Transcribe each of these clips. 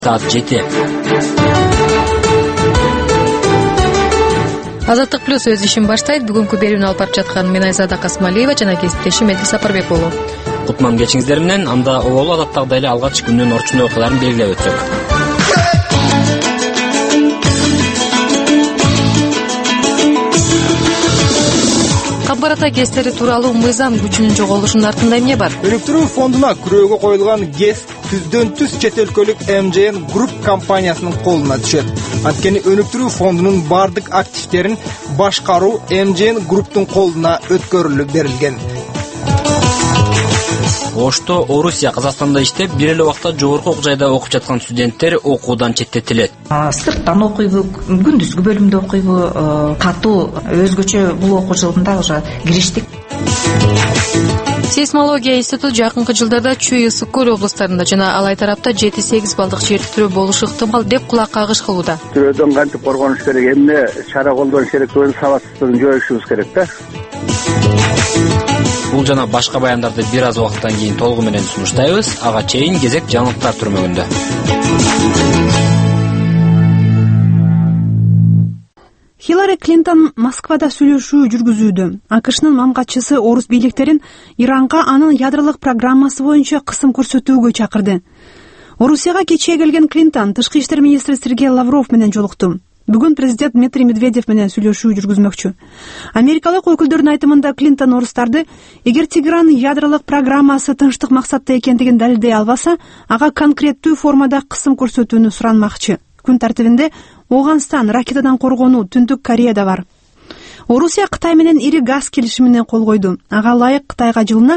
Saat 7. Азаттык плюс өз ишин баштайт. Бүгүнкү берүүнү алып барып жаткан мен Айзада Касымалиева жана кесиптешим Эдил Сапарбек болу. Кутман кечиңиздер менен анда оболу адаттагыдай эле алгач күндүн орчун окуяларын белгилеп өтсөк. Камбарата ГЭСтери тууралуу мыйзам күчүнүн жоголушунун артында эмне бар? Өнүктүрүү фондуна күрөөгө коюлган ГЭС түздөн түз чет өлкөлүк МЖН Group компаниясынын колуна түшөт. Анткени өнүктүрүү фондунун бардык активдерин башкаруу МЖН Group'тун колуна өткөрүлүп берилген. Ошто Орусия Казакстанда иштеп, бир эле убакта жогорку окуу жайда окуп жаткан студенттер окуудан четтетилет. Сырттан окуйбу, күндүзгү бөлүмдө окуйбу, катуу өзгөчө бул окуу жылында уже кириштик. Сейсмология институту жакынкы жылдарда Чүй, Ысык көл облустарында жана Алай тарапта 7-8 балдык жер титирөө болушу ыктымал деп кулак кагыш кылууда. Тирөөдөн кантип коргонуш керек, эмне чара колдонуш керек деген сабатсыздыгын жоюшубуз керек да. Бул жана башка баяндарды бир аз убакыттан кийин толугу менен сунуштайбыз. Ага чейин кезек жаңылыктар түрмөгүндө. Хиллари Клинтон Москвада сүйлөшүү жүргүзүүдө. АКШнын мамгатчысы орус бийликтерин Иранга анын ядролук программасы боюнча кысым көрсөтүүгө чакырды. Орусияга кечээ келген Клинтон тышкы иштер министри Сергей Лавров менен жолукту. Бүгүн президент Дмитрий Медведев менен сүйлөшүү жүргүзмөкчү. Америкалык өкүлдөрдүн айтымында Клинтон орустарды эгер Тегеран ядролук программасы тынчтык максатта экендигин далилдей албаса, ага конкреттүү формада кысым көрсөтүүнү суранмакчы. Күн тартибинде Оганстан, ракетадан коргонуу, Түндүк Кореяда бар. Орусия Кытай менен ири газ келишимине кол койду. Ага ылайык Кытайга жылына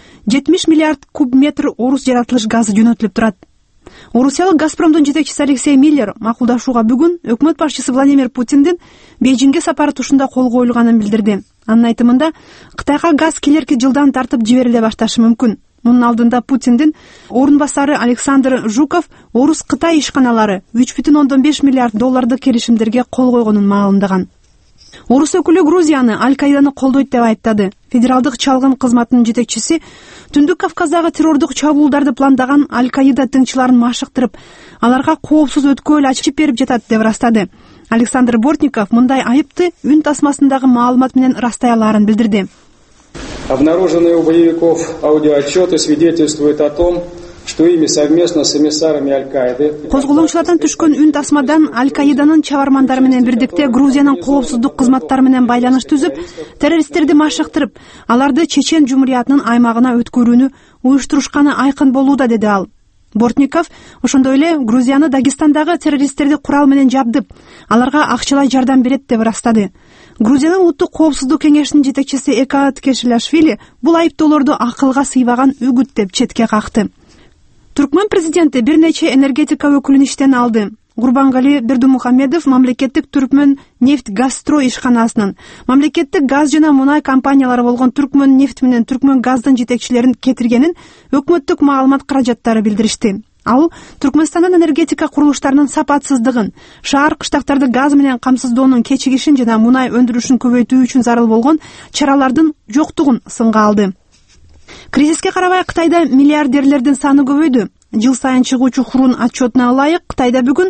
70 миллиард куб метр орус жаратылыш газы жөнөтүлүп турат. Орусиялык Газпромдун жетекчиси Алексей Миллер макулдашууга бүгүн өкмөт башчысы Владимир Путиндин Бейжиңге сапары тушунда кол коюлганын билдирди. Анын айтымында Кытайга газ келерки жылдан тартып жибериле башташы мүмкүн. Мунун алдында Путиндин орун басары Александр Жуков орус-Кытай ишканалары 3,5 миллиард доллардык келишимдерге кол койгонун маалымдаган. Орус өкүлү Грузияны Аль-Каиданы колдойт деп айыптады. Федералдык чалгын кызматынын жетекчиси Түндүк Кавказдагы террордук чабуулдарды пландаган Аль-Каида тыңчыларын машыктырып, аларга коопсуз өткөл ачып берип жатат деп ырастады. Александр Бортников мындай айыпты үн тасмасындагы маалымат менен растай алаарын билдирди. Обнаруженные у боевиков аудиоотчеты свидетельствуют о том, что ими совместно с эмиссарами Аль-Каиды. Козголоочулардан түшкөн үн тасмадан Аль-Каиданын чабармандары менен бирдикте Грузиянын коопсуздук кызматтары менен байланыш түзүп, террористтерди машыктырып, аларды Чечен жумуриятынын аймагына өткөрүүнү уюштурушканы айкын болууда, деди ал. Бортников ошондой эле Грузияны Дагестандагы террористтерди курал менен жабдып, аларга акчалай жардам берет деп ырастады. Грузиянын улуттук коопсуздук кеңешинин жетекчиси Эка Ткешилашвили бул айыптоолорду акылга сыйбаган үгүт деп четке какты. Түркмөн президенти бир нече энергетика өкүлүн иштен алды. Гурбангали Бердумухамедов мамлекеттик Түркмөн нефть-газстрой ишканасынын, мамлекеттик газ жана мунай компаниялары болгон Түркмөн нефть менен Түркмөн газдын жетекчилерин кетиргенин өкмөттүк маалымат каражаттары билдиришти. Ал Түркмөнстандын энергетика курулуштарынын сапатсыздыгын, шаар кыштактарды газ менен камсыздоонун кечигишин жана мунай өндүрүшүн көбөйтүү үчүн зарыл болгон чаралардын жоктугун сынга алды. Кризиске карабай Кытайда миллиардерлердин саны көбөйдү. Жыл сайын чыгуучу Хурун отчетуна ылайык Кытайда бүгүн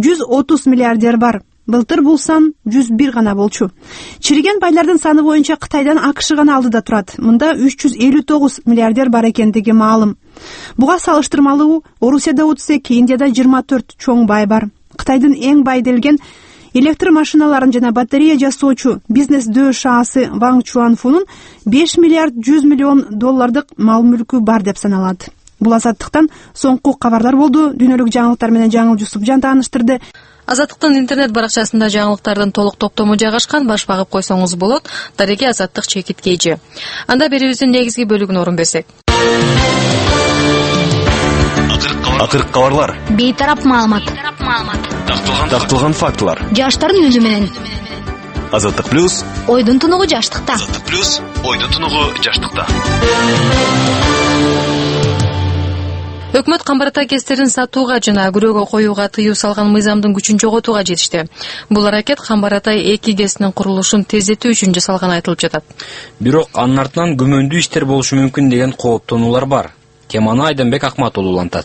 130 миллиардер бар. Былтыр бул сан 101 гана болчу. Чириген байлардын саны боюнча Кытайдан АКШ гана алдыда турат. Мында 359 миллиардер бар экендиги маалым. Буга салыштырмалуу Орусияда 32, Индияда 24 чоң бай бар. Кытайдын эң бай делген электр машиналарын жана батарея жасоочу бизнес дөө шаасы Ван Чуанфунун 5 миллиард 100 миллион доллардык мал мүлкү бар деп саналат. Бул азаттыктан соңку кабарлар болду. Дүйнөлүк жаңылыктар менен Жаңыл Жусупжан тааныштырды. Азаттыктын интернет баракчасында жаңылыктардын толук топтому жайгашкан, баш багып койсоңуз болот. Дареге Азаттык чекиткейчи. Анда берүүбүздүн негизги бөлүгүнө орун берсек. Акыркы кабарлар. Бейтарап маалымат. Такталган фактылар. Жаштардын үнү менен. Азаттык плюс. Ойдун тунугу жаштыкта. Азаттык плюс. Ойдун тунугу жаштыкта. Өкмөт камбарата ГЭСтерин сатууга жана күрөөгө коюуга тыюу салган мыйзамдын күчүн жоготууга жетишти. Бул аракет камбарата 2 ГЭСтин курулушун тездетүү үчүн жасалганы айтылып жатат. Бирок анын артынан күмөндүү иштер болушу мүмкүн деген кооптонуулар бар. Теманы Айденбек Акмат улантат.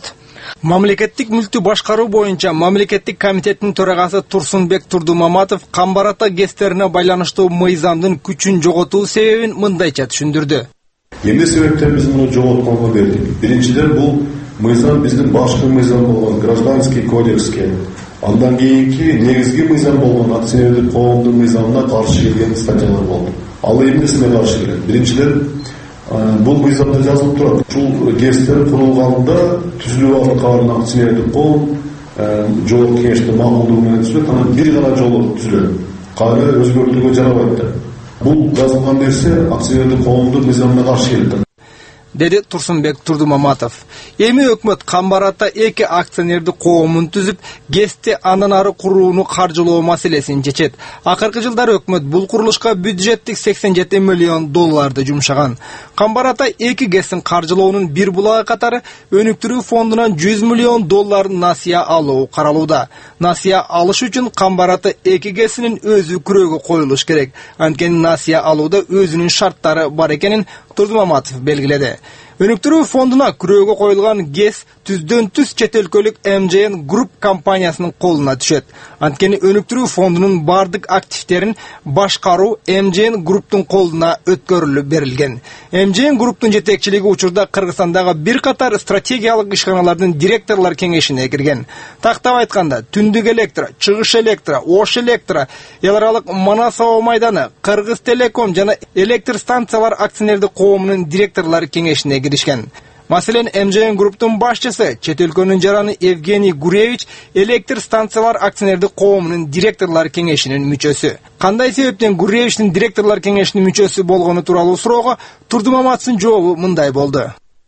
Мамлекеттик мүлктү башкаруу боюнча мамлекеттик комитеттин төрагасы Турсунбек Турдумаматов Камбарата ГЭСтерине байланыштуу мыйзамдын күчүн жоготуу себебин мындайча түшүндүрдү. Эмне себептен биз муну жоготконго бердик? Биринчиден, бул мыйзам биздин башкы мыйзам болгон Гражданский кодекске, андан кийинки негизги мыйзам болгон акционердик коомдун мыйзамына каршы келген статьялар болду. Ал эмнесине каршы келет? Биринчиден, бул мыйзамда жазылып турат. Ушул ГЭСтер курулганда түзүлүп аткан акционердик коом жогорку кеңештин макулдугу менен түзүлөт, анан бир гана жолу түзүлөт. Кайра өзгөртүүгө жарабайт да. Бул жазылган нерсе акционердик коомдун мыйзамына каршы келет, деди Турсунбек Турдумаматов. Эми өкмөт Камбарата эки акционердик коомун түзүп, ГЭСти андан ары курууну каржылоо маселесин чечет. Акыркы жылдары өкмөт бул курулушка бюджеттик $87 миллион жумшаган. Камбарата эки ГЭСин каржылоонун бир булагы катары өнүктүрүү фондунан $100 миллион насыя алуу каралууда. Насыя алыш үчүн Камбарата эки ГЭСинин өзү күрөөгө коюлуш керек. Анткени насыя алууда өзүнүн шарттары бар экенин Турдумаматов белгиледи. Өнүктүрүү фондуна күрөөгө коюлган ГЭС түздөн түз чет өлкөлүк MJN Group компаниясынын колуна түшөт. Анткени өнүктүрүү фондунун бардык активдерин башкаруу MJN Group'тун колуна өткөрүлүп берилген. MJN Group'тун жетекчилиги учурда Кыргызстандагы бир катар стратегиялык ишканалардын директорлор кеңешине кирген. Тактап айтканда, Түндүк Электро, Чыгыш Электро, Ош Электро, эл аралык Манасова майданы, Кыргыз Телеком жана электр станциялар акционердик коомунун директорлор кеңешине киришкен. Маселен, MJN Group'тун башчысы, чет өлкөнүн жараны Евгений Гуревич электр станциялар акционердик коомунун директорлор кеңешинин мүчөсү. Кандай себептен Гуревичтин директорлор кеңешинин мүчөсү болгону тууралуу суроого Турдумаматовдун жообу мындай болду.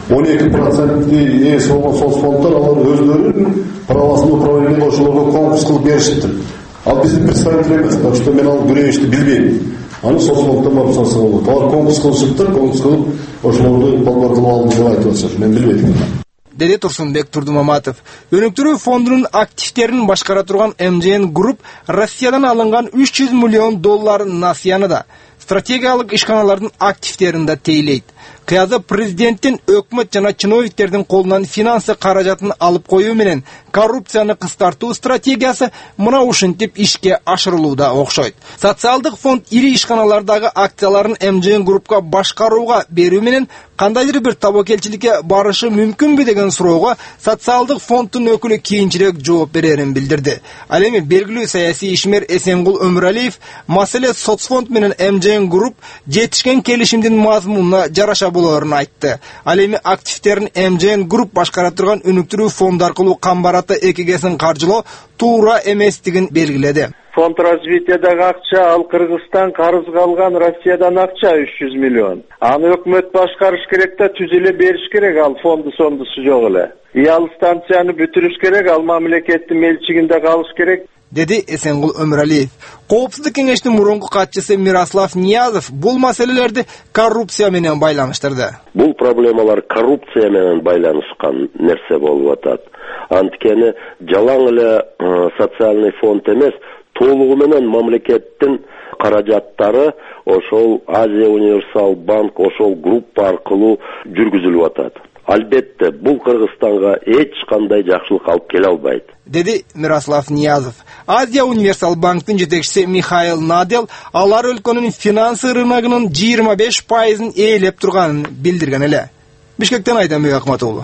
12% ээс болгон соцфонддор алар өздөрүнүн правосын управление кылуучуларга конкурс кылып беришти. Ал биздин представитель эмес, так что мен ал Гуревичти билбейм. Аны соцфонддон барып сорсо болот. Алар конкурс кылышыптыр, конкурс кылып ошолорду балдар кылып алды деп айтып атышат. Мен билбейм, деди Турсунбек Турдумаматов. Өнүктүрүү фондунун активдерин башкара турган MJN Group Россиядан алынган $300 миллион насыяны да, стратегиялык ишканалардын активдерин да тейлейт. Кыязы президенттин өкмөт жана чиновниктердин колунан финансы каражатын алып коюу менен коррупцияны кыскартуу стратегиясы мына ушинтип ишке ашырылууда окшойт. Социалдык фонд ири ишканалардагы акцияларын MJN Group'ка башкарууга берүү менен кандайдыр бир табакелчиликке барышы мүмкүнбү деген суроого социалдык фонддун өкүлү кийинчерээк жооп берерин билдирди. Ал эми белгилүү саясий ишмер Эсенгул Өмүралиев маселе соцфонд менен MJN Group жетишкен келишимдин мазмунуна жараша болорун айтты. Ал эми активдерин MJN Group башкара турган өнүктүрүү фонду аркылуу Камбарата эки ГЭСин каржылоо туура эместигин белгиледи. Фонд развитиядагы акча, ал Кыргызстан карызга алган Россиядан акча $300 миллион. Аны өкмөт башкарыш керек да, түзүлө бериш керек, ал фонду сондусу жок эле. Ал станцияны бүтүрүш керек, ал мамлекеттин мелчигинде калыш керек, деди Эсенгул Өмүралиев. Коопсуздук кеңештин мурунку катчысы Мирослав Ниязов бул маселелерди коррупция менен байланыштырды. Бул проблемалар коррупция менен байланышкан нерсе болуп атат. Анткени жалаң эле социальный фонд эмес, толугу менен мамлекеттин каражаттары ошол Азия Универсал банк, ошол группа аркылуу жүргүзүлүп атат. Албетте, бул Кыргызстанга эч кандай жакшылык алып келе албайт, деди Мирослав Ниязов. Азия Универсал банктын жетекчиси Михаил Надел алар өлкөнүн финансы рыногунун 25%-ын ээлеп турганын билдирген эле. Бишкектен Айданбек Акматулу.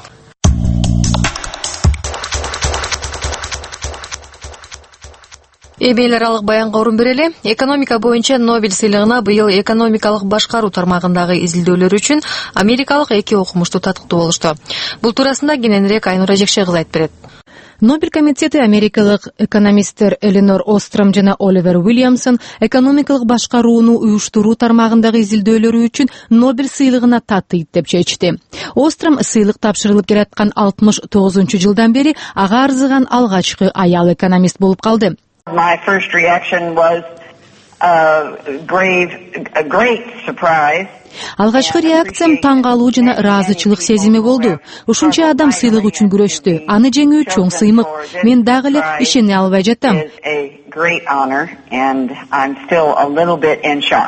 Эл аралык баянга орун берели. Экономика боюнча Нобель сыйлыгына быйыл экономикалык башкаруу тармагындагы изилдөөлөр үчүн америкалык эки окумуштуу татыктуу болушту. Бул туурасында кененирээк Айнура Жекше кыз айтып берет. Нобель комитети америкалык экономисттер Эленор Остром жана Оливер Уильямсон экономикалык башкарууну уюштуруу тармагындагы изилдөөлөрү үчүн Нобель сыйлыгына татыйт деп чечти. Остром сыйлык тапшырылып келаткан 69-жылдан бери ага арзыган алгачкы аял экономист болуп калды. My first reaction was a great surprise. Алгачкы реакциям таң калуу жана ыраазычылык сезими болду. Ушунча адам сыйлык үчүн күрөштү. Аны жеңүү чоң сыймык. Мен дагы эле ишене албай жатам.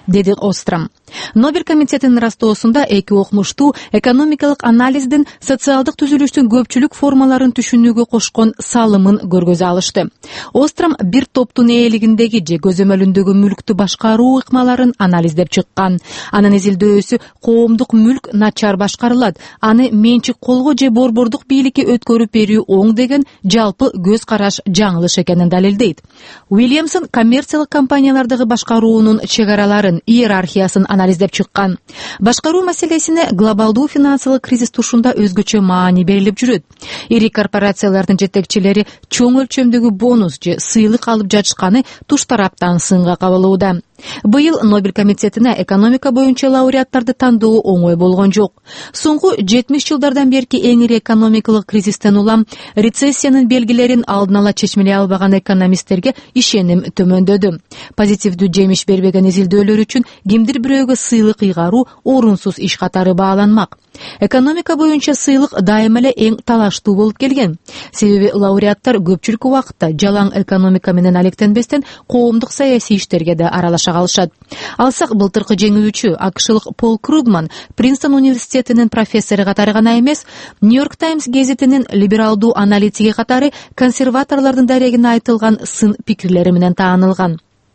деди Остром. Нобель комитетинин ырастоосунда эки окумуштуу экономикалык анализдин социалдык түзүлүштүн көпчүлүк формаларын түшүнүүгө кошкон салымын көргөзө алышты. Остром бир топтун ээлигиндеги же көзөмөлүндөгү мүлктү башкаруу ыкмаларын анализдеп чыккан. Анын изилдөөсү коомдук мүлк начар башкарылат, аны менчик колго же борбордук бийликке өткөрүп берүү оң деген жалпы көз караш жаңылыш экенин далилдейт. Уильямсон коммерциялык компаниялардагы башкаруунун чек-араларын, иерархиясын анализдеп чыккан. Башкаруу маселесине глобалдуу финансылык кризис тушунда өзгөчө маани берилип жүрөт. Ири корпорациялардын жетекчилери чоң өлчөмдөгү бонус же сыйлык алып жатышканы туш тараптан сынга кабылууда. Быйыл Нобель комитетине экономика боюнча лауреаттарды тандоо оңой болгон жок. Соңку 70 жылдардан берки эң ири экономикалык кризистен улам рецессиянын белгилерин алдын ала чечмелей албаган экономисттерге ишеним төмөндөдү. Позитивдүү жемиш бербеген изилдөөлөр үчүн кимдир бирөөгө сыйлык ыйгаруу орунсуз иш катары бааланмак. Экономика боюнча сыйлык дайыма эле эң талаштуу болуп келген. Себеби лауреаттар көпчүлүк убакытта жалаң экономика менен алектенбестен коомдук саясий иштерге да аралаша калышат. Алсак былтыркы жеңүүчү АКШлык Пол Кругман Принстон университетинин профессору катары гана эмес, Нью-Йорк Таймс гезитинин либералдуу аналитиги катары консерваторлордун дарегине айтылган сын пикирлери менен таанылган.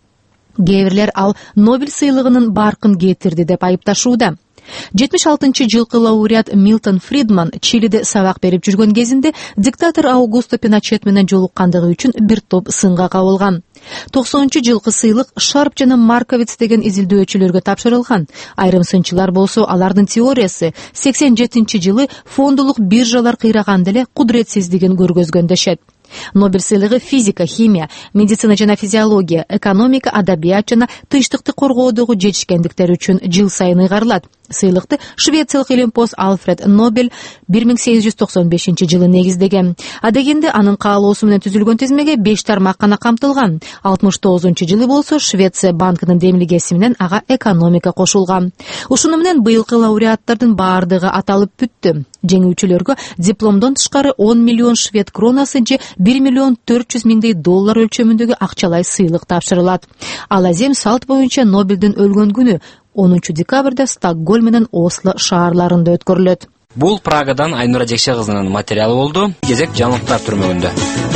Кээ бирлер ал Нобель сыйлыгынын баркын кетирди деп айыпташууда. 76-жылкы лауреат Милтон Фридман Чилиде сабак берип жүргөн кезинде диктатор Аугусто Пиночет менен жолуккандыгы үчүн бир топ сынга кабылган. 90-жылкы сыйлык Шарп жана Марковиц деген изилдөөчүлөргө тапшырылган. Айрым сынчылар болсо алардын теориясы 87-жылы фондулук биржалар кыйраганда эле кудуретсиздигин көргөзгөн дешет. Нобель сыйлыгы физика, химия, медицина жана физиология, экономика, адабият жана тынчтыкты коргоодогу жетишкендиктер үчүн жыл сайын ыйгарылат. Сыйлыкты швециялык илимпоз Альфред Нобель 1895-жылы негиздеген. Адегенде анын каалоосу менен түзүлгөн тизмеге 5 тармак гана камтылган. 69-жылы болсо Швеция банкынын демилгеси менен ага экономика кошулган. Ушуну менен быйылкы лауреаттардын баардыгы аталып бүттү. Жеңүүчүлөргө дипломдон тышкары 10 миллион швед кронасы же 1 миллион 400 миңдей доллар өлчөмүндөгү акчалай сыйлык тапшырылат. Ал азем салт боюнча Нобелдин өлгөн күнү 10 декабрда Стокгольм менен Осло шаарларында өткөрүлөт. Бул Прагадан Айнура Жекше кызынын материалы болду. Кезек жаңылыктар түрмөгүндө.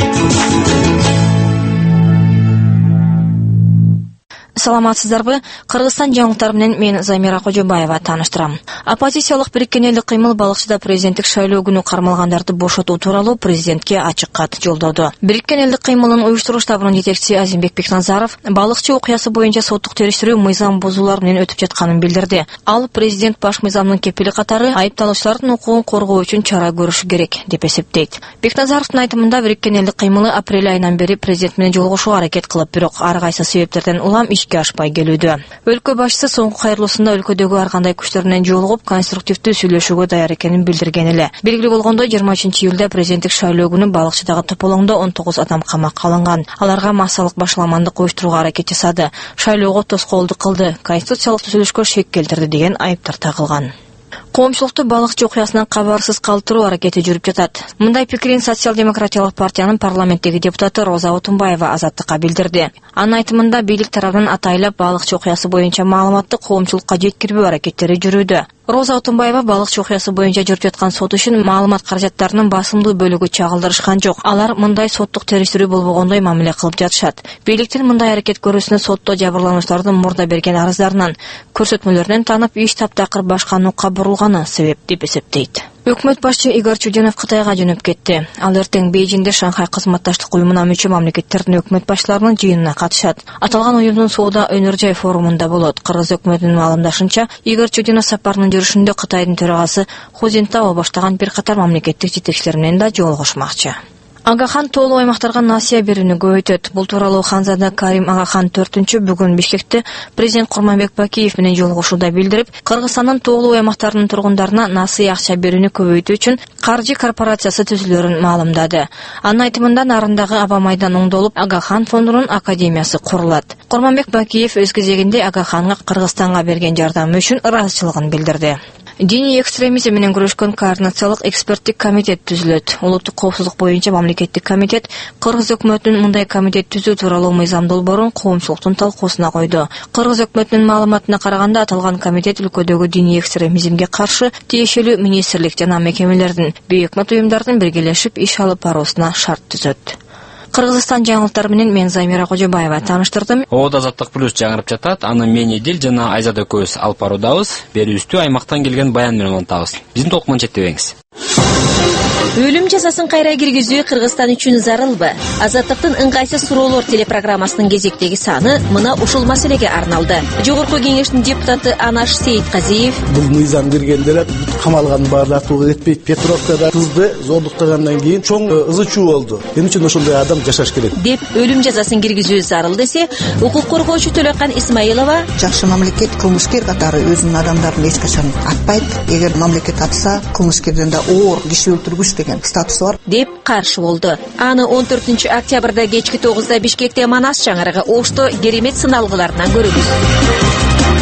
Саламатсыздарбы? Кыргызстан жаңылыктары менен мен Замира Кожобаева тааныштырам. Оппозициялык бириккен элдик кыймыл Балыкчыда президенттик шайлоо күнү кармалгандарды бошотуу тууралуу президентке ачык кат жолдоду. Бириккен элдик кыймылдын уюштуруш штабынын жетекчиси Азимбек Бекназаров Балыкчы окуясы боюнча соттук териштирүү мыйзам бузуулар менен өтүп жатканын билдирди. Ал президент баш мыйзамдын кепили катары айыпталуучулардын укугун коргоо үчүн чара көрүшү керек деп эсептейт. Бекназаровдун айтымында бириккен элдик кыймылы апрель айынан бери президент менен жолугушууга аракет кылып, бирок ар кайсы себептерден улам ашпай келүүдө. Өлкө башчысы соңку кайрылуусунда өлкөдөгү ар кандай күчтөр менен жолугуп, конструктивдүү сүйлөшүүгө даяр экенин билдирген эле. Белгилүү болгондой, 23-июлда президенттик шайлоо күнү Балыкчыдагы тополоңдо 19 адам камакка алынган. Аларга массалык башаламандык уюштурууга аракет жасады, шайлоого тоскоолдук кылды, конституциялык түзүлүшкө шек келтирди деген айыптар тагылган. Коомчулукту Балыкчы окуясынан кабарсыз калтыруу аракети жүрүп жатат. Мындай пикирин Социал-демократиялык партиянын парламенттеги депутаты Роза Отунбаева Азаттыкка билдирди. Анын айтымында бийлик тарабынан атайлап Балыкчы окуясы боюнча маалыматты коомчулукка жеткирбөө аракеттери жүрүүдө. Роза Отунбаева Балыкчы окуясы боюнча жүрүп жаткан сот үчүн маалымат каражаттарынын басымдуу бөлүгү чагылдырышкан жок. Алар мындай соттук териштирүү болбогондой мамиле кылып жатышат. Бийликтин мындай аракет көрүүсүнө сотто жабырлануучулардын мурда берген арыздарынан, көрсөтмөлөрүнөн танып иш таптакыр башка нукка бурулганы себеп деп эсептейт. Өкмөт башчы Игорь Чудинов Кытайга жөнөп кетти. Ал эртең Бейжиңде Шанхай кызматташтык уюмуна мүчө мамлекеттердин өкмөт башчыларынын жыйынына катышат. Аталган уюмдун соода өнөр жай форумунда болот. Кыргыз өкмөтүнүн маалымдашынча, Игорь Чудинов сапарынын жүрүшүндө Кытайдын төрагасы Ху Цзинтао баштаган бир катар мамлекеттик жетекчилер менен да жолугушмакчы. Агахан тоолуу аймактарга насыя берүүнү көбөйтөт. Бул тууралуу ханзада Карим Агахан 4-чү бүгүн Бишкекте президент Курманбек Бакиев менен жолугушууда билдирип, Кыргызстандын тоолуу аймактарынын тургундарына насыя акча берүүнү көбөйтүү үчүн каржы корпорациясы түзүлөрүн маалымдады. Анын айтымында нарындагы аба майдан оңдолуп, Агахан фондунун академиясы курулат. Курманбек Бакиев өз кезегинде Агаханга Кыргызстанга берген жардамы үчүн ыраазычылыгын билдирди. Диний экстремизм менен күрөшкөн координациялык эксперттик комитет түзүлөт. Улуттук коопсуздук боюнча мамлекеттик комитет Кыргыз өкмөтүнүн мындай комитет түзүү тууралуу мыйзам долбоорун коомчулуктун талкуусуна койду. Кыргыз өкмөтүнүн маалыматына караганда аталган комитет өлкөдөгү диний экстремизмге каршы тиешелүү министрлик жана мекемелердин, бейөкмөт уюмдардын биргелешип иш алып баруусуна шарт түзөт. Кыргызстан жаңылыктары менен мен Замира Кожобаева тааныштырдым. Ода Азаттык плюс жаңырып жатат. Аны мен Эдил жана Айзада экөөбүз алып баруудабыз. Берүүбүздү аймактан келген баян менен улантабыз. Биздин толкунан четтебеңиз. Өлүм жазасын кайра киргизүү Кыргызстан үчүн зарылбы? Азаттыктын ыңгайсыз суроолор телепрограммасынын кезектеги саны мына ушул маселеге арналды. Жогорку кеңештин депутаты Анаш Сейитказиев: бул мыйзам киргендер камалган баарлар тургу кетпейт. Петровкада кызды зордуктагандан кийин чоң ызы чуу болду. Эмне үчүн ошондой адам жашаш керек? Деп өлүм жазасын киргизүү зарыл десе, укук коргоочу Төлөкан Исмаилова: жакшы мамлекет кылмышкер катары өзүнүн адамдарын эч качан атпайт. Эгер мамлекет атса, кылмышкерден да оор киши өлтүргүч деген статусу бар деп каршы болду. Аны 14 октябрда кечки 9-да Бишкекте Манас чаңырыгы Ошто керемет сыналгыларынан көрөбүз.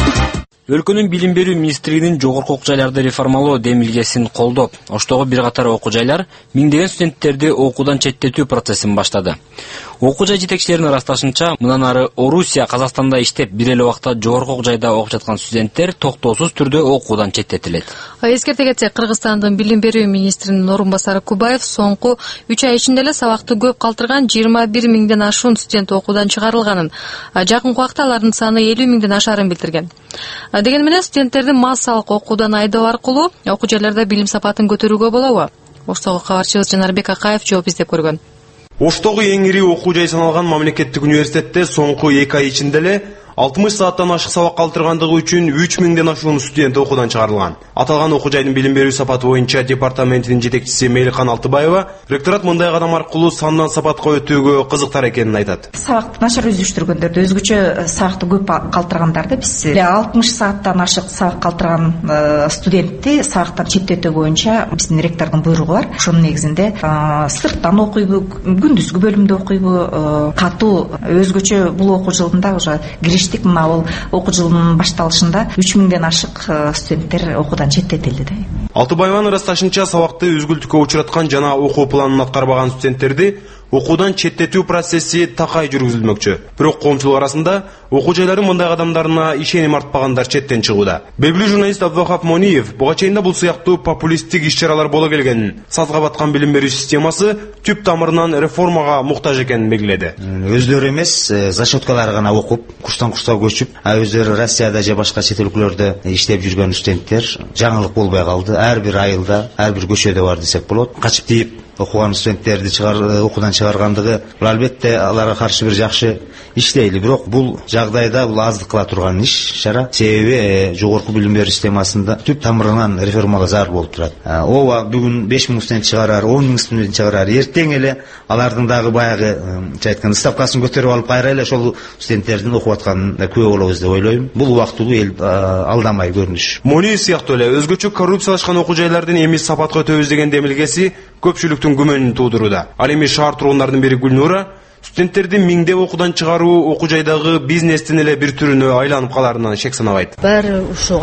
Өлкөнүн билим берүү министрлигинин жогорку окуу жайларды реформалоо демилгесин колдоп, Оштогу бир катар окуу жайлар миңдеген студенттерди окуудан четтетүү процессин баштады. Окуу жай жетекчилеринин ырасташынча, мындан ары Орусия Казакстанда иштеп, бир эле убакта жогорку окуу жайда окуп жаткан студенттер токтоосуз түрдө окуудан четтетилет. Эскерте кетсек, Кыргызстандын билим берүү министринин орун басары Кубаев соңку 3 ай ичинде эле сабакты көп калтырган 21 миңден ашуун студент окуудан чыгарылганын, жакынкы убакта алардын саны 50 миңден ашарын билдирген. Деген менен студенттерди массалык окуудан айдоо аркылуу окуу жайларда билим сапатын көтөрүүгө болобу? Оштогу кабарчыбыз Жанарбек Акаев жооп издеп көргөн. Оштогу эң ири окуу жай саналган мамлекеттик университетте соңку 2 ай ичинде эле 60 сааттан ашык сабак калтыргандыгы үчүн 3 миңден ашуун студент окуудан чыгарылган. Аталган окуу жайдын билим берүү сапаты боюнча департаментинин жетекчиси Мейликан Алтыбаева ректорат мындай кадам аркылуу сандан сапатка өтүүгө кызыктар экенин айтат. Сабакты начар өздөштүргөндөрдү, өзгөчө сабакты көп калтыргандарды биз 60 сааттан ашык сабак калтырган студентти сабактан четтетүү боюнча биздин ректордун буйругу бар. Ошонун негизинде сырттан окуйбу, күндүзгү бөлүмдө окуйбу, катуу өзгөчө бул окуу жылында уже мына бул окуу жылынын башталышында 3 миңден ашык студенттер окуудан четтетилди да. Алтыбаеванын ырасташынча, сабакты үзгүлтүккө учураткан жана окуу планын аткарбаган студенттерди окуудан четтетүү процесси такай жүргүзүлмөкчү. Бирок коомчулук арасында окуу жайларын мындай кадамдарына ишеним артпагандар четтен чыгууда. Белгилүү журналист Абдухап Мониев буга чейин бул сыяктуу популисттик иш-чаралар боло келгенин, сазга баткан билим берүү системасы түп тамырынан реформага муктаж экенин белгиледи. Өздөрү эмес, за счеткалары гана окуп, курстан курска көчүп, өздөрү Россияда же башка чет өлкөлөрдө иштеп жүргөн студенттер жаңылык болбой калды. Ар бир айылда, ар бир көчөдө бар десек болот. Качып тийип окуган студенттерди окуудан чыгаргандыгы бул албетте аларга каршы бир жакшы иш дейли. Бирок бул жагдайда бул аздык кыла турган иш-чара. Себеби жогорку билим берүү системасында түп тамырынан реформага зарыл болуп турат. Ооба бүгүн 5 миң студент чыгарар, 10 миң студент чыгарар. Эртең эле алардын дагы баягы айткан ставкасын көтөрүп алып кайра эле ошол студенттердин окуп атканын күбө болобуз деп ойлойм. Бул убактылуу эл алдамай көрүнүш. Мони сыяктуу эле өзгөчө коррупциялашкан окуу жайлардын эми сапатка өтөбүз деген демилгеси көпчүлүктүн күмөнүн туудурууда. Ал эми шаар тургундардын бири Гүлнура студенттерди миңдеп окуудан чыгаруу окуу жайдагы бизнестин эле бир түрүнө айланып каларынан шек санабайт. Баары ушул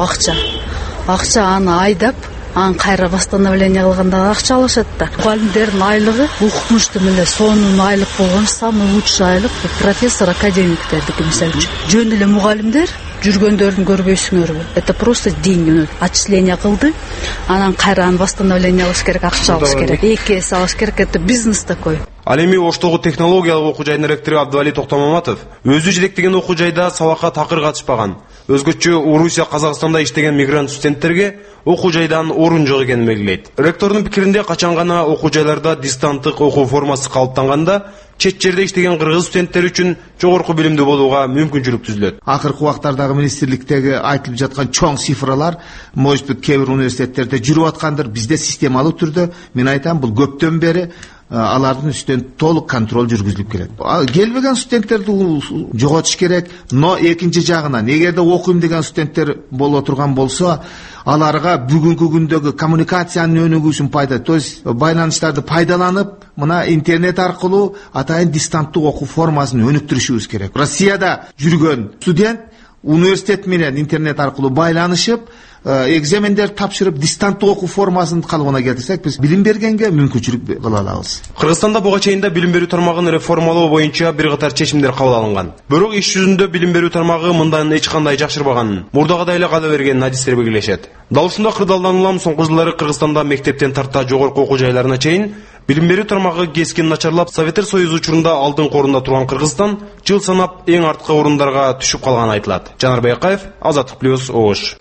акча аны айдап, анын кайра восстановление кылганда акча алышат да. Мугалимдердин айлыгы укмуштун эле сонун айлык болгон самый лучший айлык профессор академиктердики мисалы үчүн. Жөн эле мугалимдер жүргөндөрдүн көрбөйсүңөрбү? Это просто день отчисление кылды. Анан кайра восстановление алыш керек, акча алыш керек. Эки эсе алыш керек. Это бизнес такой. Ал эми Оштогу технологиялык окуу жайдын ректору Абдывали Токтомаматов өзү жетектеген окуу жайда сабакка такыр катышпаган, өзгөчө Орусия Казакстанда иштеген мигрант студенттерге окуу жайдан орун жок экенин белгилейт. Ректордун пикиринде качан гана окуу жайларда дистанттык окуу формасы калыптанганда чет жерде иштеген кыргыз студенттер үчүн жогорку билимдүү болууга мүмкүнчүлүк түзүлөт. Акыркы убактардагы министрликтеги айтылып жаткан чоң цифралар может быть кээ бир университеттерде жүрүп аткандыр, бизде системалуу түрдө мен айтам бул көптөн бери алардын үстүнөн толук контроль жүргүзүлүп келет. Келбеген студенттерди жоготуш керек, но экинчи жагынан эгерде окуйм деген студенттер боло турган болсо, аларга бүгүнкү күндөгү коммуникациянын өнүгүүсүн то есть байланыштарды пайдаланып, мына интернет аркылуу атайын дистанттык окуу формасын өнүктүрүшүбүз керек. Россияда жүргөн студент университет менен интернет аркылуу байланышып, экзамендерди тапшырып дистанттык окуу формасын калыбына келтирсек, биз билим бергенге мүмкүнчүлүк кыла алабыз. Кыргызстанда буга чейин билим берүү тармагын реформалоо боюнча бир катар чечимдер кабыл алынган. Бирок иш жүзүндө билим берүү тармагы мындан эч кандай жакшырбаганын, мурдагыдай эле кала бергенин адистер белгилешет. Дал ушундай кырдаалдануулам соңку жылдары Кыргызстанда мектептен тарта жогорку окуу жайларына чейин билим берүү тармагы кескин начарлап, Советтер Союзу учурунда алдыңкы орунда турган Кыргызстан жыл санап эң арткы орундарга түшүп калганы айтылат. Жанар Байкаев, Азаттык плюс, Ош.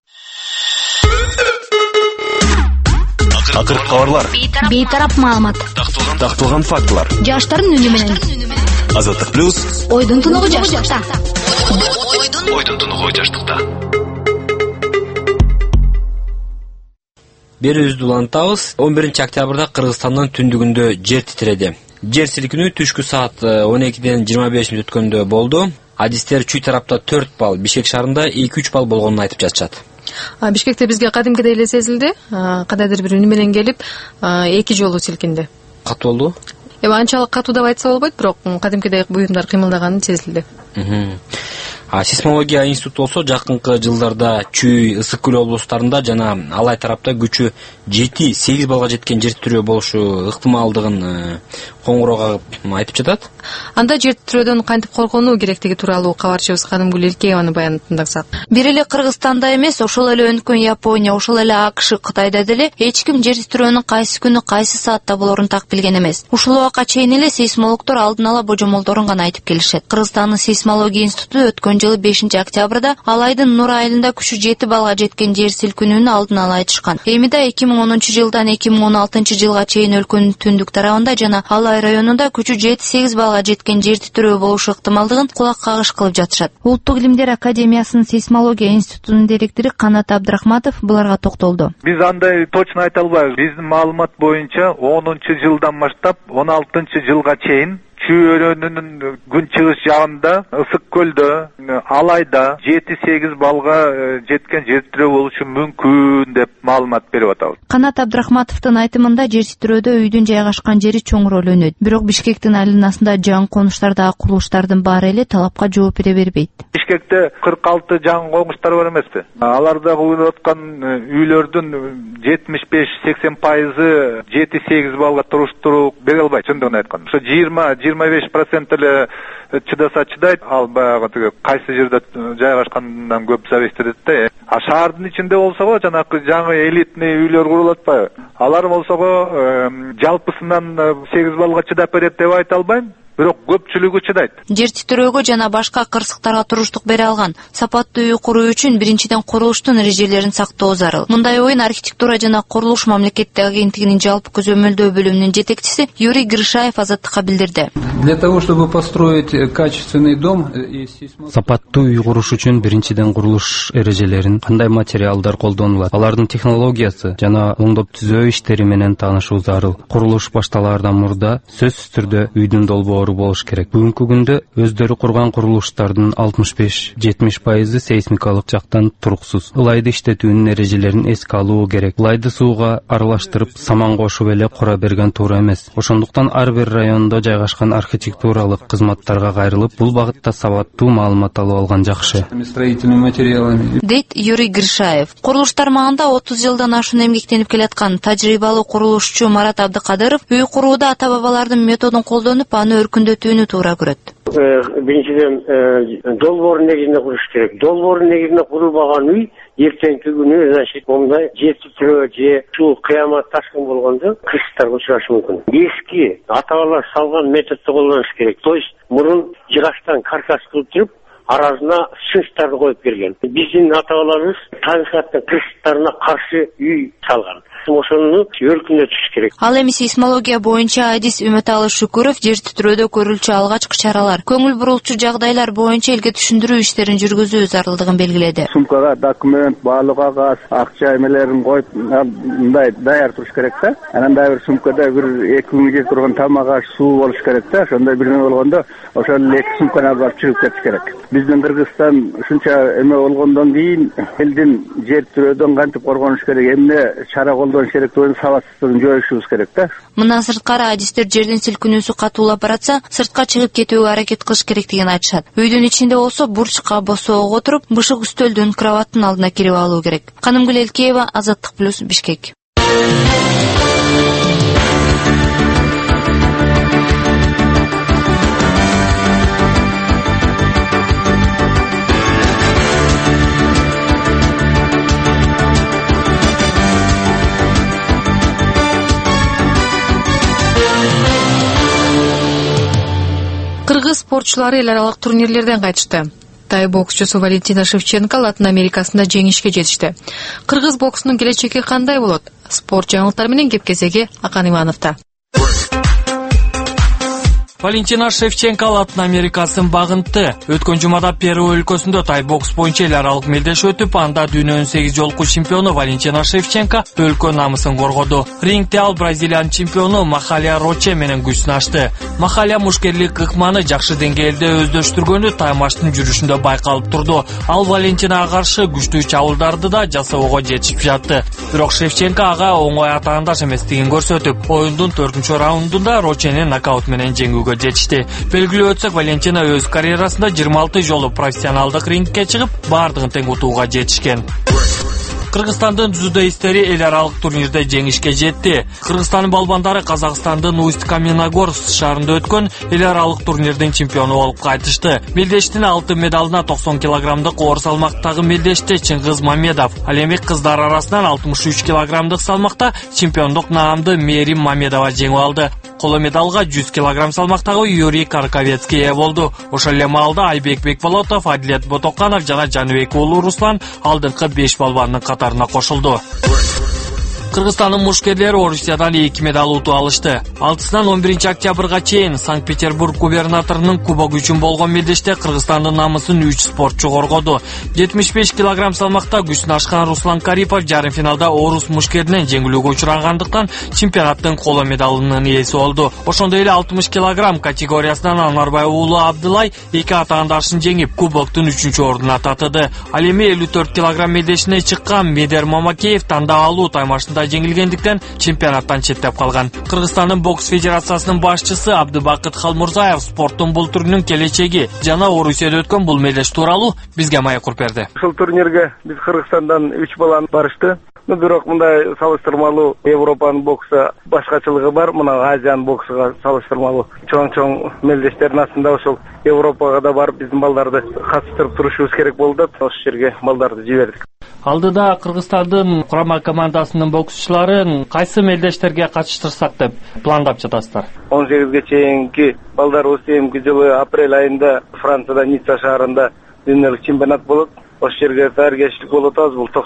Акыркы кабарлар. Бейтарап маалымат. Тактылган фактылар. Жаштардын үнү менен. Азаттык плюс. Ойдун тунугу жаштыкта. Ойдун тунугу жаштыкта. Берүүбүздү улантабыз. 11 октябрда Кыргызстандын түндүгүндө жер титиреди. Жер силкинүү түшкү саат 12-ден 25 мүнөт өткөндө болду. Адистер чүй тарапта 4 балл, Бишкек шаарында 2-3 балл болгонун айтып жатышат. Бишкекте бизге кадимкидей эле сезилди. Кандайдыр бир үнү менен келип, 2 жолу силкинди. Катуу болду? Анчалык катуу деп айтса болбойт, бирок кадимкидей буюмдар кыймылдаганы сезилди. Сейсмология институту болсо жакынкы жылдарда Чүй, Ысык Көл облустарында жана Алай тарапта күчү 7-8 балга жеткен жер титирөө болушу ыктымалдыгын коңгуроо кагып айтып жатат. Анда жер титирөөдөн кантип коргонуу керектиги тууралуу кабарчыбыз Канымгүл Илкееванын баянын тыңдасак. Бир эле Кыргызстанда эмес, ошол эле өнүккөн Япония, ошол эле АКШ, Кытайда деле эч ким жер титирөөнүн кайсы күнү, кайсы саатта болорун так билген эмес. Ушул убакка чейин эле сейсмологдор алдын ала божомолдорун гана айтып келишет. Кыргызстандын сейсмология институту өткөн жылы 5 октябрда Алайдын Нур айылында күчү 7 балга жеткен жер силкинүүнү алдын ала айтышкан. Эми да 2010-жылдан 2016-жылга чейин өлкөнүн түндүк тарабында жана Алай районунда күчү 7-8 балга жеткен жер титирөө болушу ыктымалдыгын кулак кагыш кылып жатышат. Улуттук илимдер академиясынын сейсмология институтунун директору Канат Абдрахматов буларга токтолду. Биз андай точно айта албайбыз. Биздин маалымат боюнча 10-жылдан баштап 16-жылга чейин Чүй өрөөнүнүн күнчыгыш жагында, Ысык көлдө, Алайда 7-8 балга жеткен жер титирөө болушу мүмкүн деп маалымат берип атабыз. Канат Абдрахматовдун айтымында жер титирөөдө үйдүн жайгашкан жери чоңурөлөнөт. Бирок Бишкектин айланасында жаңы конуштардагы курулуштардын баары эле талапка жооп бере бербейт. Бишкекте 46 жаңы конуштар бар эмеспи? Аларда куюлуп аткан үйлөрдүн 75-80% 7-8 балга туруштуруп бере албайт, чындыгын айтканда. Ошо 20-25% эле чыдаса чыдайт, ал баягы тиги кайсы жерде жайгашкандан көп зависит этет да. Шаардын ичинде болсо жанакы жаңы элитный үйлөр курулуп атпайбы? Алар болсо жалпысынан 8 балга чыдап берет деп айта албайм. Бирок көпчүлүгү чыдайт. Жер титирөөгө жана башка кырсыктарга туруштук бере алган. Сапаттуу үй куруу үчүн биринчиден курулуштун эрежелерин сактоо зарыл. Мындай оюн архитектура жана курулуш мамлекеттик агенттигинин жалпы көзөмөлдөө бөлүмүнүн жетекчиси Юрий Гришаев Азаттыкка билдирди. Для того, чтобы построить качественный дом, сапаттуу үй куруш үчүн биринчиден курулуш эрежелерин, кандай материалдар колдонулат, алардын технологиясы жана оңдоп түзөө иштери менен таанышуу зарыл. Курулуш башталаардан мурда сөзсүз түрдө үйдүн долбоору болуш керек. Бүгүнкү күндө өздөрү курган курулуштардын 65-70% сейсмикалык жактан туруксуз. Ылайды иштетүүнүн эрежелерин эске алуу керек. Ылайды сууга аралаштырып, саман кошуп эле кура берген туура эмес. Ошондуктан ар бир райондо жайгашкан архитектуралык кызматтарга кайрылып, бул багытта сабаттуу маалымат алып алган жакшы. Дейт Юрий Гришаев. Курулуш тармагында 30 жылдан ашуун эмгектенип келаткан тажрыйбалуу курулушчу Марат Абдыкадыров үй куруудо ата-бабалардын методун колдонуп, аны өркүндөтүүнү туура көрөт. Биринчиден долбоор негизинде куруш керек. Долбоор негизинде курулбаган үй эртеңки күнү, значит, мындай жер титирөө же суу кыямат ташкын болгондо кырсыктарга учурашы мүмкүн. Эски ата-бабалар салган методду колдонуш керек. То есть мурун жыгачтан каркас кылып туруп, арасына шынчтарды коюп берген. Биздин ата-бабаларыбыз табигаттын кырсыктарына каршы үй салган. Ошону өркүндөтүш керек. Ал эми сейсмология боюнча адис Үмөталы Шүкүров жер титирөөдө көрүлчү алгачкы чаралар, көңүл бурулчу жагдайлар боюнча элге түшүндүрүү иштерин жүргүзүү зарылдыгын белгиледи. Сумкага документ, баалуу кагаз, акча эмелерин коюп, мындай даяр туруш керек да. Анан дагы бир сумкада бир 2 күнгө жетип турган тамак аш, суу болуш керек да. Ошондой бир нерсе болгондо, ошол 2 сумканы алып чыгып кетиш керек. биздин Кыргызстан ушунча эме болгондон кийин элдин жер тирөөдөн кантип коргонуш керек, эмне чара колдонуш керек деген сабатсыздыгын жоюшубуз керек да. Мындан сырткары адистер жердин силкинүүсү катуулап баратса, сыртка чыгып кетүүгө аракет кылыш керектигин айтышат. Үйдүн ичинде болсо бурчка босоого отуруп, бышык үстөлдүн, кроваттын алдына кирип алуу керек. Канымгүл Элкеева, Азаттык плюс, Бишкек. Кыргыз спортчулары эл аралык турнирлерден кайтышты. Тай боксчусу Валентина Шевченко Латын Америкасында жеңишке жетишти. Кыргыз боксунун келечеги кандай болот? Спорт жаңылыктары менен кеп кезеги Акан Имановдо. Валентина Шевченко Латын Америкасын багынты. Өткөн жумада Перу өлкөсүндө тай бокс боюнча эл аралык мелдеш өтүп, анда дүйнөнүн 8 жолку чемпиону Валентина Шевченко өлкө намысын коргоду. Рингде ал бразилиянын чемпиону Махалия Роче менен күч сынашты. Махалия мушкерлик ыкманы жакшы деңгээлде өздөштүргөнү тай маштын жүрүшүндө байкалып турду. Ал Валентинага каршы күчтүү чабуулдарды да жасоого жетишип жатты. Бирок Шевченко ага оңой атаандаш эместигин көрсөтүп, оюндун 4-чү раундунда Рочени нокаут менен жеңүүгө жетишти. Белгилүү өтсөк, Валентина өз карьерасында 26 жолу профессионалдык рингке чыгып, бардыгын тең утууга жетишкен. Кыргызстандын дзюдоисттери эл аралык турнирде жеңишке жетти. Кыргызстандын балбандары Казакстандын Усть-Каменогорск шаарында өткөн эл аралык турнирдин чемпиону болуп кайтышты. Мелдештин алтын медалына 90 килограммдык оор салмактагы мелдеште Чыңгыз Мамедов, ал эми кыздар арасынан 63 килограммдык салмакта чемпиондук наамды Мерим Мамедова жеңип алды. Коло медалга 100 килограмм салмактагы Юрий Карковецкий ээ болду. Ошол эле маалда Айбек Бекболотов, Адилет Ботоканов жана Жаныбек уулу Руслан алдыңкы 5 балбандын катарына кошулду. Кыргызстандын мушкерлери Орусиядан 2 медал утуп алышты. 6-сынан 11 октябрга чейин Санкт-Петербург губернаторунун кубок үчүн болгон мелдеште Кыргызстандын намысын 3 спортчу коргоду. 75 килограмм салмакта күч сынашкан Руслан Карипов жарым финалда орус мушкеринен жеңилүүгө учурагандыктан чемпионаттын коло медалынын ээси болду. Ошондой эле 60 килограмм категориясынан Анарбай уулу Абдылай 2 атаандашын жеңип, кубоктун 3-чү ордуна татыды. Ал эми 54 килограмм мелдешине чыккан Медер Мамакеев тандалуу таймашында жеңилгендиктен чемпионаттан четтеп калган. Кыргызстандын бокс федерациясынын башчысы Абдыбакыт Халмурзаев спорттун бул түрүнүн келечеги жана Орусияда өткөн бул мелдеш тууралуу бизге маекур берди. Ушул турнирге биз Кыргызстандан 3 баланы барышты. Бирок мындай салыштырмалуу Европанын боксу башкачылыгы бар, мына Азиянын боксуга салыштырмалуу чоң мелдештердин астында ошол Европага да барып биздин балдарды катыштырып турушубуз керек болду деп ошол жерге балдарды жибердик. Алдыда Кыргызстандын курама командасынын боксчуларын кайсы мелдештерге катыштырсак деп пландап жатасыздар? 18ге чейинки балдарыбыз эмки жылы апрель айында Францияда Ницца шаарында дүйнөлүк чемпионат болот. Ошол жерге даярдык болуп атабыз. Бул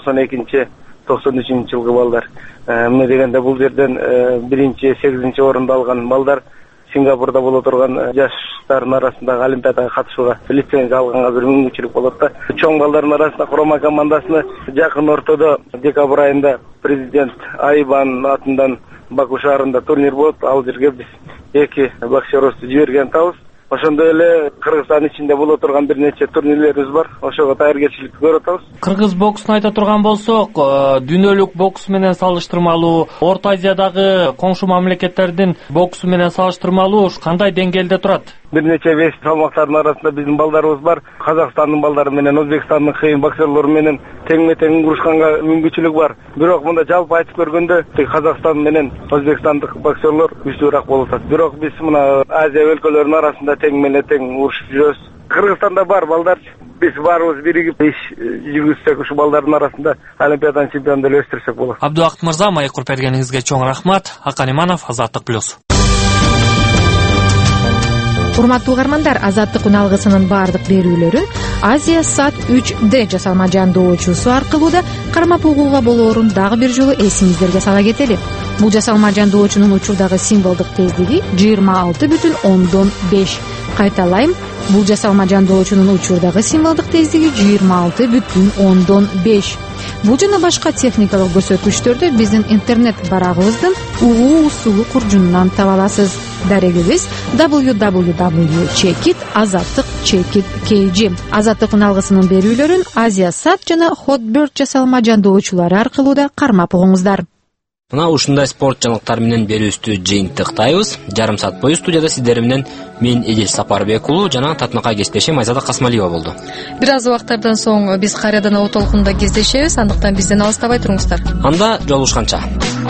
92-93 жылгы балдар. Эмне дегенде бул жерден 1-8 орунду алган балдар Сингапурда боло турган жаштардын арасындагы олимпиадага катышууга лицензия алганга бир мүмкүнчүлүк болот да. Чоң балдардын арасында курама командасыны жакын ортодо декабрь айында президент Айбан атынан Баку шаарында турнир болот. Ал жерге биз 2 боксерибизди жиберген атабыз. Ошондой эле Кыргызстан ичинде боло турган бир нече турнирлерибиз бар. Ошого даярдык көрүп атабыз. Кыргыз боксун айта турган болсок, дүйнөлүк бокс менен салыштырмалуу, Орто Азиядагы коңшу мамлекеттердин боксу менен салыштырмалуу кандай деңгээлде турат? Бир нече вес салмактардын арасында биздин балдарыбыз бар. Казакстандын балдары менен Өзбекстандын кыйын боксерлору менен теңме-тең урушканга мүмкүнчүлүк бар. Бирок мында жалпы айтып көргөндө Казакстан менен Өзбекстандык боксерлор күчтүүрөөк болуп атат. Бирок биз мына Азия өлкөлөрүнүн арасында тең урушуп жүрөбүз. Кыргызстанда бар балдар, биз барыбыз биригип иш жүргүзсөк ушу балдардын арасында олимпиаданын чемпиондун өстүрсөк болот. Абдыбакыт мырза, маекур бергениңизге чоң рахмат. Акан Иманов, Азаттык плюс. Урматтуу угармандар, Азаттык үн алгысынын баардык берүүлөрүн Азия Sat 3D жасалма жандоочусу аркылуу да кармап угууга болоорун дагы бир жолу эсиңиздерге сала кетели. Бул жасалма жандоочунун учурдагы символдук тездиги 26,5. Кайталайм, бул жасалма жандоочунун учурдагы символдук тездиги 26,5. Бул жана башка техникалык көрсөткүчтөрдү биздин интернет барагыбыздын угуу усулу куржунунан таба аласыз. Дарегибиз www.checkit.azattik.kg. Азаттыктын алгысынын берүүлөрүн Азия Сат жана Hotbird жасалма жандоочулары аркылуу да кармап угуңуздар. Мына ушундай спорт жаңылыктар менен берүүбүздү жыйынтыктайбыз. Жарым саат бою студияда сиздер менен мен Эдил Сапарбек уулу жана татынакай кесиптешим Айзада Касмалиева болду. Бир аз убактардан соң биз кайрадан оо толкунда кездешебиз, андыктан бизден алыстабай туруңуздар. Анда жолугушканча.